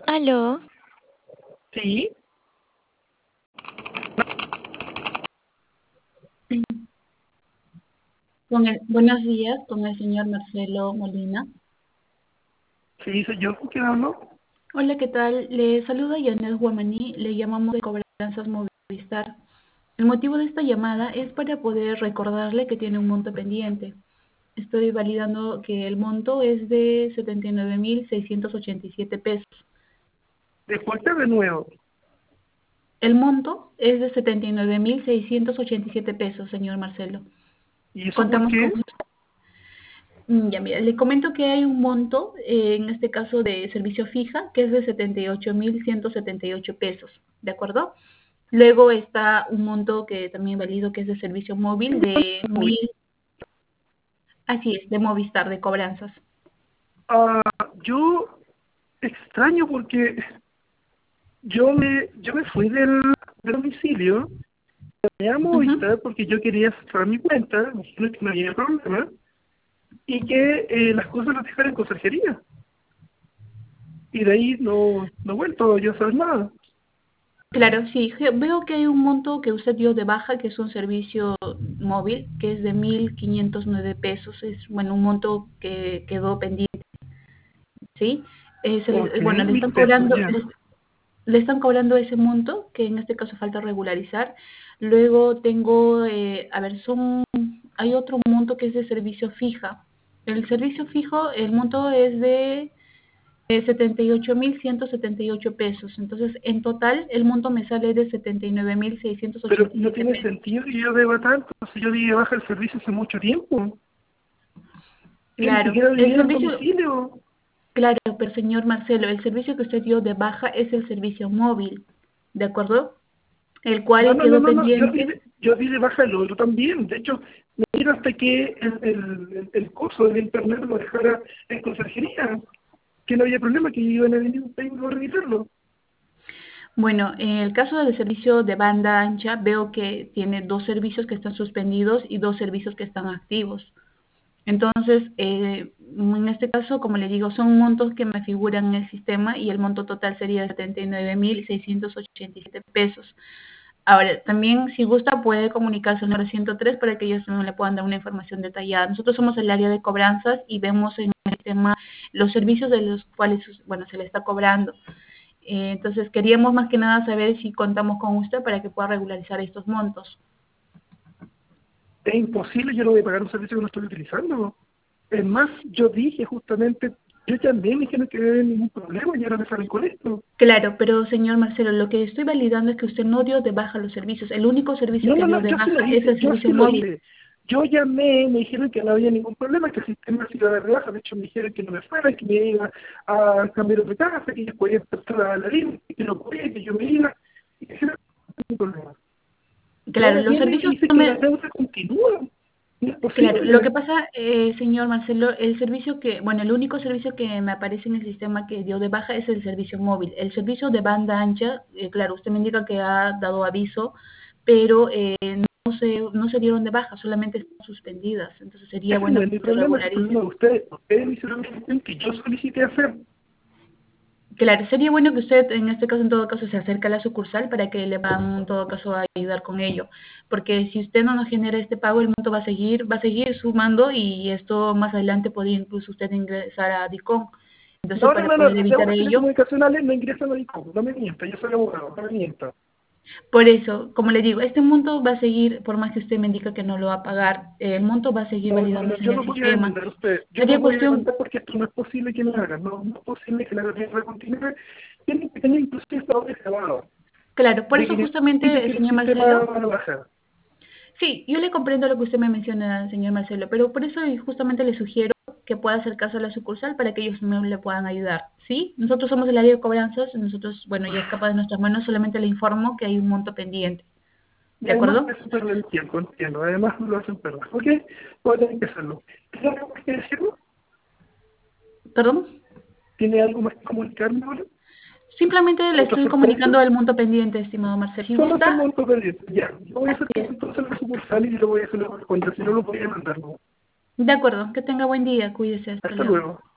Aló, Sí, Buenos días con el señor Marcelo Molina. sí, soy yo con quién hablo. Hola, ¿qué tal? Le saluda Yanel Guamaní, le llamamos de Cobranzas Movistar. El motivo de esta llamada es para poder recordarle que tiene un monto pendiente. Estoy validando que el monto es de 79.687 pesos. Disculpe de nuevo. El monto es de 79.687 pesos, señor Marcelo. ¿Y eso por Contamos con... qué? Ya, mira, le comento que hay un monto, en este caso de servicio fija, que es de 78.178 pesos, ¿de acuerdo? Luego está un monto que también valido, que es de servicio móvil, de Uy, 1.000, así es, de Movistar, de cobranzas. ah, yo extraño porque yo me fui del domicilio, me a Ujú. Movistar porque yo quería cerrar mi cuenta, me dijeron que no había problema y que las cosas las dejaran en conserjería. Y de ahí no he vuelto yo a saber nada. Claro, sí, veo que hay un monto que usted dio de baja, que es un servicio móvil, que es de 1.509 pesos, es, bueno, un monto que quedó pendiente, ¿sí? Ok, Bueno, 1.000 pesos, ya. le están cobrando ese monto, que en este caso falta regularizar. Luego tengo, a ver, hay otro monto que es de servicio fija. El servicio fijo, el monto es de 78.178 pesos. Entonces, en total, el monto me sale de Pero 79.687 no tiene pesos. sentido que yo deba tanto, si yo di de baja el servicio hace mucho tiempo. Yo ni Claro, siquiera el vivía en el servicio, domicilio. claro, pero señor Marcelo, el servicio que usted dio de baja es el servicio móvil, ¿de acuerdo? El No, cual no, no, quedó no, no. pendiente. Yo di de baja el otro también. De hecho, me dieron hasta que el curso del internet lo dejara en conserjería. Que no había problema, que iban a venir un técnico a revisarlo. Bueno, en el caso del servicio de banda ancha, veo que tiene dos servicios que están suspendidos y dos servicios que están activos. Entonces, en este caso, como le digo, son montos que me figuran en el sistema y el monto total sería de 79.687 pesos. Ahora, también, si gusta, puede comunicarse al 903 para que ellos también le puedan dar una información detallada. Nosotros somos el área de cobranzas y vemos en el sistema los servicios de los cuales, bueno, se le está cobrando. Entonces, queríamos más que nada saber si contamos con usted para que pueda regularizar estos montos. Es imposible, yo no voy a pagar un servicio que no estoy utilizando. Es más, yo dije justamente, yo llamé, me dijeron que no había ningún problema y ahora me salen con esto. Claro, pero señor Marcelo, lo que estoy validando es que usted no dio de baja los servicios. El único servicio No, que no, dio no, de baja es el yo servicio sí lo móvil. hice. Yo llamé, me dijeron que no había ningún problema, que el sistema se iba a dar de baja. De hecho, me dijeron que no me fuera, que me iba a cambiar otra casa, que yo podía empezar a la línea, que no podía, que yo me iba. Y que no había ningún problema. Y Claro, ahora los viene y servicios dice no que la me... deuda continúa. No es Claro, lo que posible. pasa, señor Marcelo, el servicio que, bueno, el único servicio que me aparece en el sistema que dio de baja es el servicio móvil. El servicio de banda ancha, claro, usted me indica que ha dado aviso, pero no se dieron de baja, solamente están suspendidas. Entonces sería Ese no bueno es que mi se problema, es el regularice. problema de ustedes. Ustedes me hicieron una gestión que yo solicité hacer. Claro, sería bueno que usted, en este caso, en todo caso, se acerque a la sucursal para que le puedan, en todo caso, ayudar con ello. Porque si usted no nos genera este pago, el monto va a seguir sumando y esto más adelante podría incluso usted ingresar a DICOM. Entonces, No, no, para no, no, poder las evitar deudas ello, telecomunicacionales no ingresan a DICOM. No me mienta, yo soy abogado, no me mienta. por eso, como le digo, este monto va a seguir, por más que usted me indica que no lo va a pagar, el monto va a seguir No, no, no, validándose en yo el no voy a sistema. demandar a usted. Yo no Sería voy a cuestión, demandar porque esto no es posible que lo hagan. No, no es posible que la guerra continúe. Tienen que tener incluso estado de grabado claro, por de eso que, de justamente, que el señor sistema Marcelo, va a bajar. sí, yo le comprendo lo que usted me menciona, señor Marcelo, pero por eso justamente le sugiero que pueda acercarse a la sucursal para que ellos me le puedan ayudar, ¿sí? Nosotros somos el área de cobranzas, nosotros, bueno, ya escapa de nuestras manos, solamente le informo que hay un monto pendiente, Y ¿de además acuerdo? me hacen perder el tiempo, entiendo. Además lo hacen perder. ¿Ok? Pues tienen que hacerlo. ¿Tiene algo más que decirme? ¿Perdón? ¿Tiene algo más que comunicarme ahora? Simplemente le ¿Otra estoy sorpresa? comunicando el monto pendiente, estimado Marcelo. Si Solo ese gusta, monto pendiente. Ya. Yo voy a así hacer es. caso entonces a la sucursal y lo voy a hacer la cuenta. Si no, lo voy a mandar. ¿No? De acuerdo, que tenga buen día, cuídese, hasta Hasta luego. luego.